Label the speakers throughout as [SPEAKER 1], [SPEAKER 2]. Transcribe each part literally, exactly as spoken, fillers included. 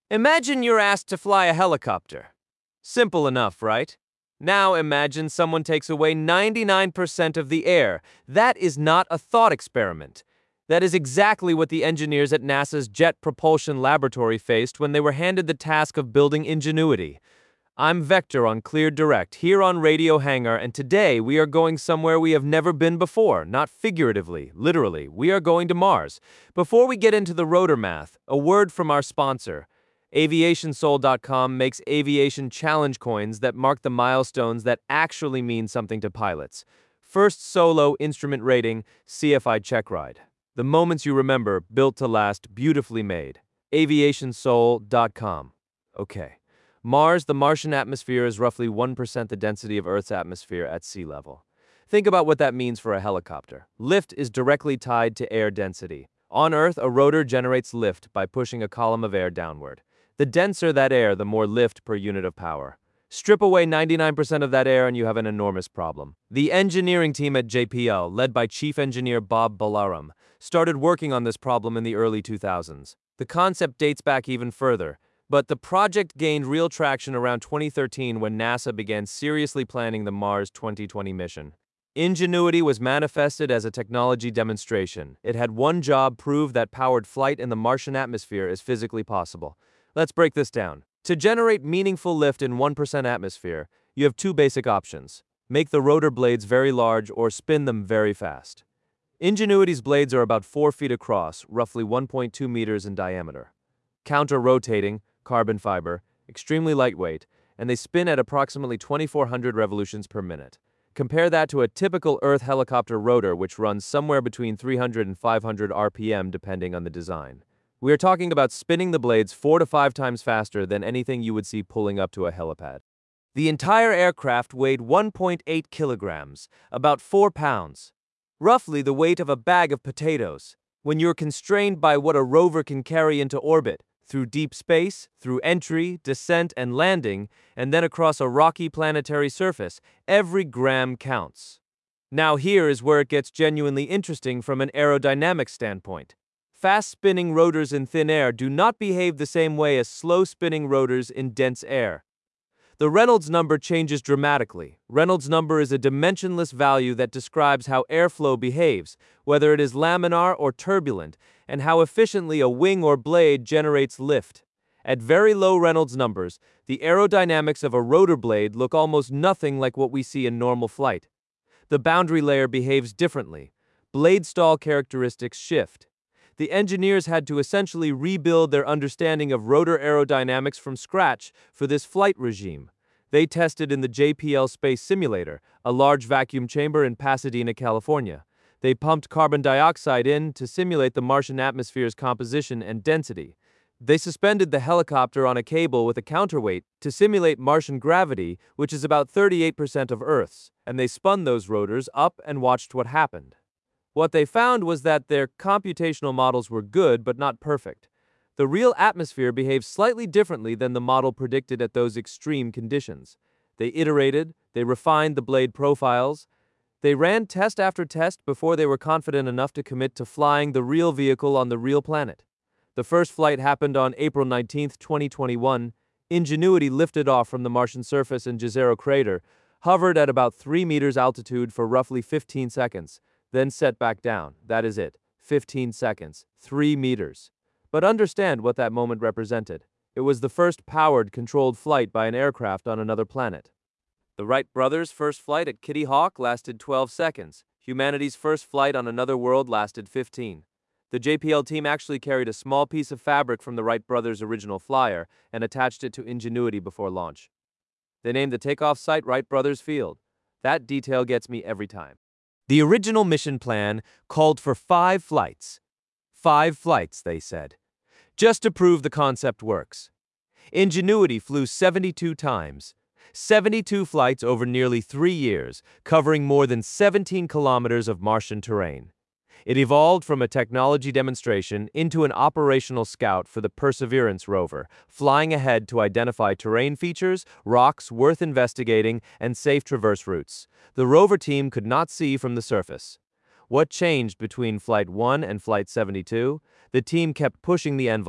[SPEAKER 1] Imagine you're asked to fly a helicopter. Simple enough, right? Now imagine someone takes away ninety-nine percent of the air. That is not a thought experiment. That is exactly what the engineers at NASA's Jet Propulsion Laboratory faced when they were handed the task of building Ingenuity. I'm Vector on Cleared Direct, here on Radio Hangar, and today we are going somewhere we have never been before, not figuratively, literally. We are going to Mars. Before we get into the rotor math, a word from our sponsor. Aviation Soul dot com makes aviation challenge coins that mark the milestones that actually mean something to pilots. First solo instrument rating, C F I check ride. The moments you remember, built to last, beautifully made. Aviation Soul dot com. Okay. Mars, the Martian atmosphere, is roughly one percent the density of Earth's atmosphere at sea level. Think about what that means for a helicopter. Lift is directly tied to air density. On Earth, a rotor generates lift by pushing a column of air downward. The denser that air, the more lift per unit of power. Strip away ninety-nine percent of that air and you have an enormous problem. The engineering team at J P L, led by Chief Engineer Bob Balaram, started working on this problem in the early two thousands. The concept dates back even further. But the project gained real traction around twenty thirteen when NASA began seriously planning the Mars twenty twenty mission. Ingenuity was manifested as a technology demonstration. It had one job: prove that powered flight in the Martian atmosphere is physically possible. Let's break this down. To generate meaningful lift in one percent atmosphere, you have two basic options. Make the rotor blades very large or spin them very fast. Ingenuity's blades are about four feet across, roughly one point two meters in diameter. Counter-rotating, carbon fiber, extremely lightweight, and they spin at approximately twenty-four hundred revolutions per minute. Compare that to a typical Earth helicopter rotor, which runs somewhere between three hundred and five hundred R P M depending on the design. We are talking about spinning the blades four to five times faster than anything you would see pulling up to a helipad. The entire aircraft weighed one point eight kilograms, about four pounds. Roughly the weight of a bag of potatoes. When you're constrained by what a rover can carry into orbit, through deep space, through entry, descent, and landing, and then across a rocky planetary surface, every gram counts. Now here is where it gets genuinely interesting from an aerodynamic standpoint. Fast-spinning rotors in thin air do not behave the same way as slow-spinning rotors in dense air. The Reynolds number changes dramatically. Reynolds number is a dimensionless value that describes how airflow behaves, whether it is laminar or turbulent, and how efficiently a wing or blade generates lift. At very low Reynolds numbers, the aerodynamics of a rotor blade look almost nothing like what we see in normal flight. The boundary layer behaves differently. Blade stall characteristics shift. The engineers had to essentially rebuild their understanding of rotor aerodynamics from scratch for this flight regime. They tested in the J P L Space Simulator, a large vacuum chamber in Pasadena, California. They pumped carbon dioxide in to simulate the Martian atmosphere's composition and density. They suspended the helicopter on a cable with a counterweight to simulate Martian gravity, which is about thirty-eight percent of Earth's, and they spun those rotors up and watched what happened. What they found was that their computational models were good but not perfect. The real atmosphere behaves slightly differently than the model predicted at those extreme conditions. They iterated, they refined the blade profiles, they ran test after test before they were confident enough to commit to flying the real vehicle on the real planet. The first flight happened on April nineteenth, twenty twenty-one. Ingenuity lifted off from the Martian surface in Jezero Crater, hovered at about three meters altitude for roughly fifteen seconds, then set back down. That is it. fifteen seconds. three meters. But understand what that moment represented. It was the first powered, controlled flight by an aircraft on another planet. The Wright brothers' first flight at Kitty Hawk lasted twelve seconds. Humanity's first flight on another world lasted fifteen. The J P L team actually carried a small piece of fabric from the Wright brothers' original flyer and attached it to Ingenuity before launch. They named the takeoff site Wright Brothers Field. That detail gets me every time. The original mission plan called for five flights. Five flights, they said, just to prove the concept works. Ingenuity flew seventy-two times, seventy-two flights over nearly three years, covering more than seventeen kilometers of Martian terrain. It evolved from a technology demonstration into an operational scout for the Perseverance rover, flying ahead to identify terrain features, rocks worth investigating, and safe traverse routes. The rover team could not see from the surface. What changed between Flight one and Flight seventy-two? The team kept pushing the envelope.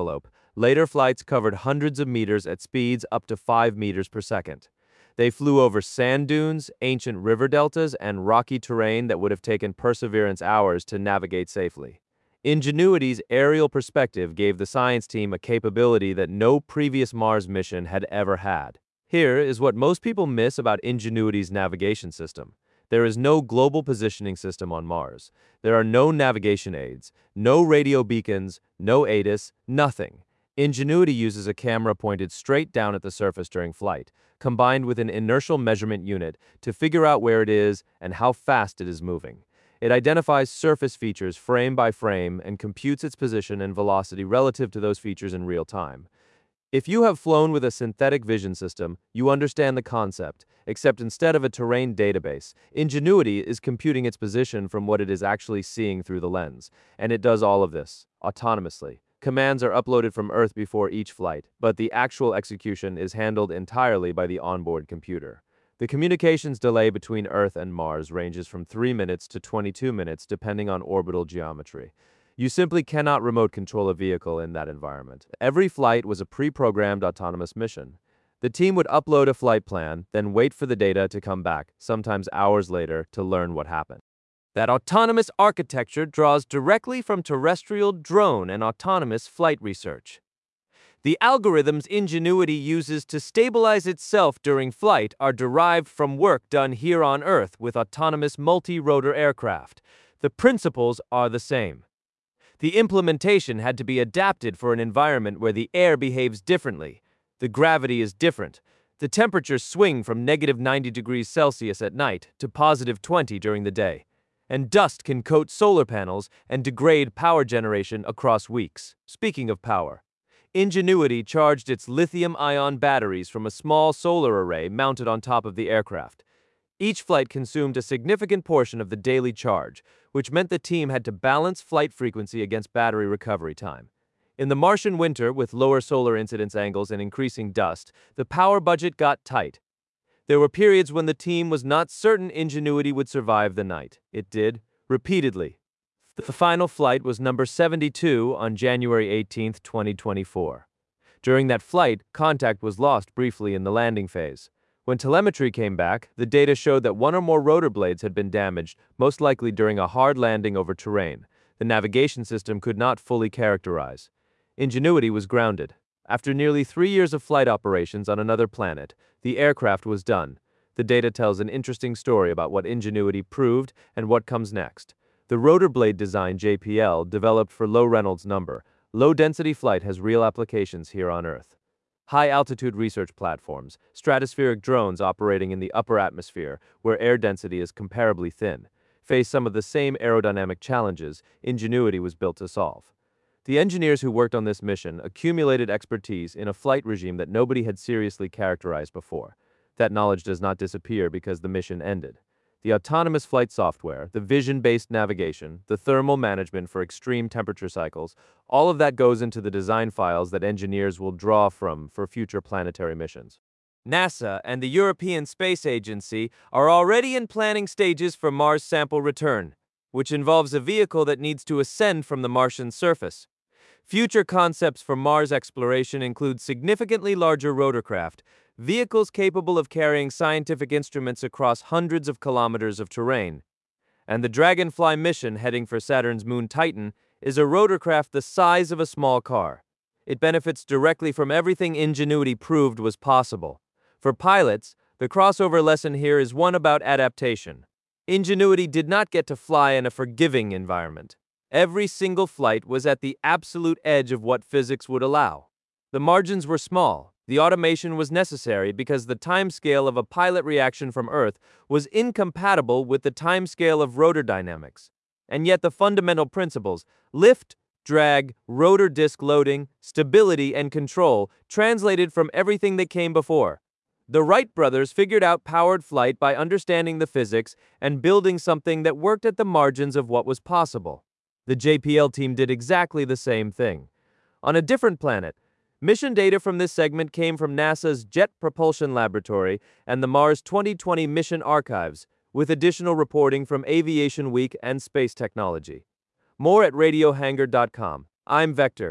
[SPEAKER 1] Later flights covered hundreds of meters at speeds up to five meters per second. They flew over sand dunes, ancient river deltas, and rocky terrain that would have taken Perseverance hours to navigate safely. Ingenuity's aerial perspective gave the science team a capability that no previous Mars mission had ever had. Here is what most people miss about Ingenuity's navigation system. There is no global positioning system on Mars. There are no navigation aids, no radio beacons, no A T I S, nothing. Ingenuity uses a camera pointed straight down at the surface during flight, combined with an inertial measurement unit to figure out where it is and how fast it is moving. It identifies surface features frame by frame and computes its position and velocity relative to those features in real time. If you have flown with a synthetic vision system, you understand the concept, except instead of a terrain database, Ingenuity is computing its position from what it is actually seeing through the lens, and it does all of this autonomously. Commands are uploaded from Earth before each flight, but the actual execution is handled entirely by the onboard computer. The communications delay between Earth and Mars ranges from three minutes to twenty-two minutes depending on orbital geometry. You simply cannot remote control a vehicle in that environment. Every flight was a pre-programmed autonomous mission. The team would upload a flight plan, then wait for the data to come back, sometimes hours later, to learn what happened. That autonomous architecture draws directly from terrestrial drone and autonomous flight research. The algorithms Ingenuity uses to stabilize itself during flight are derived from work done here on Earth with autonomous multi-rotor aircraft. The principles are the same. The implementation had to be adapted for an environment where the air behaves differently. The gravity is different. The temperatures swing from negative ninety degrees Celsius at night to positive twenty during the day. And dust can coat solar panels and degrade power generation across weeks. Speaking of power, Ingenuity charged its lithium-ion batteries from a small solar array mounted on top of the aircraft. Each flight consumed a significant portion of the daily charge, which meant the team had to balance flight frequency against battery recovery time. In the Martian winter, with lower solar incidence angles and increasing dust, the power budget got tight. There were periods when the team was not certain Ingenuity would survive the night. It did, repeatedly. The final flight was number seventy-two on January eighteenth, twenty twenty-four. During that flight, contact was lost briefly in the landing phase. When telemetry came back, the data showed that one or more rotor blades had been damaged, most likely during a hard landing over terrain. The navigation system could not fully characterize. Ingenuity was grounded. After nearly three years of flight operations on another planet, the aircraft was done. The data tells an interesting story about what Ingenuity proved and what comes next. The rotor blade design J P L, developed for low Reynolds number, low-density flight has real applications here on Earth. High-altitude research platforms, stratospheric drones operating in the upper atmosphere, where air density is comparably thin, face some of the same aerodynamic challenges Ingenuity was built to solve. The engineers who worked on this mission accumulated expertise in a flight regime that nobody had seriously characterized before. That knowledge does not disappear because the mission ended. The autonomous flight software, the vision-based navigation, the thermal management for extreme temperature cycles, all of that goes into the design files that engineers will draw from for future planetary missions. NASA and the European Space Agency are already in planning stages for Mars sample return, which involves a vehicle that needs to ascend from the Martian surface. Future concepts for Mars exploration include significantly larger rotorcraft, vehicles capable of carrying scientific instruments across hundreds of kilometers of terrain. And the Dragonfly mission heading for Saturn's moon Titan is a rotorcraft the size of a small car. It benefits directly from everything Ingenuity proved was possible. For pilots, the crossover lesson here is one about adaptation. Ingenuity did not get to fly in a forgiving environment. Every single flight was at the absolute edge of what physics would allow. The margins were small. The automation was necessary because the timescale of a pilot reaction from Earth was incompatible with the timescale of rotor dynamics. And yet the fundamental principles, lift, drag, rotor disk loading, stability, and control, translated from everything that came before. The Wright brothers figured out powered flight by understanding the physics and building something that worked at the margins of what was possible. The J P L team did exactly the same thing. On a different planet, mission data from this segment came from NASA's Jet Propulsion Laboratory and the Mars twenty twenty Mission Archives, with additional reporting from Aviation Week and Space Technology. More at radio hangar dot com. I'm Vector.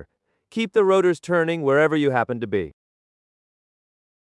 [SPEAKER 1] Keep the rotors turning wherever you happen to be.